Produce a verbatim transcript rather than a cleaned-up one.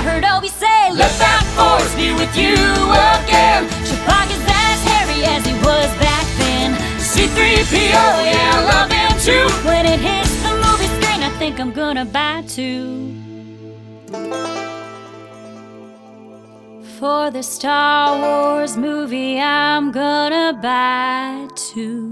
heard Obi say, let that force be with you again. Chewbacca's as hairy as he was back then. C three P O, yeah, I love him too. When it hits the movie screen, I think I'm gonna buy two. For the Star Wars movie, I'm gonna buy two.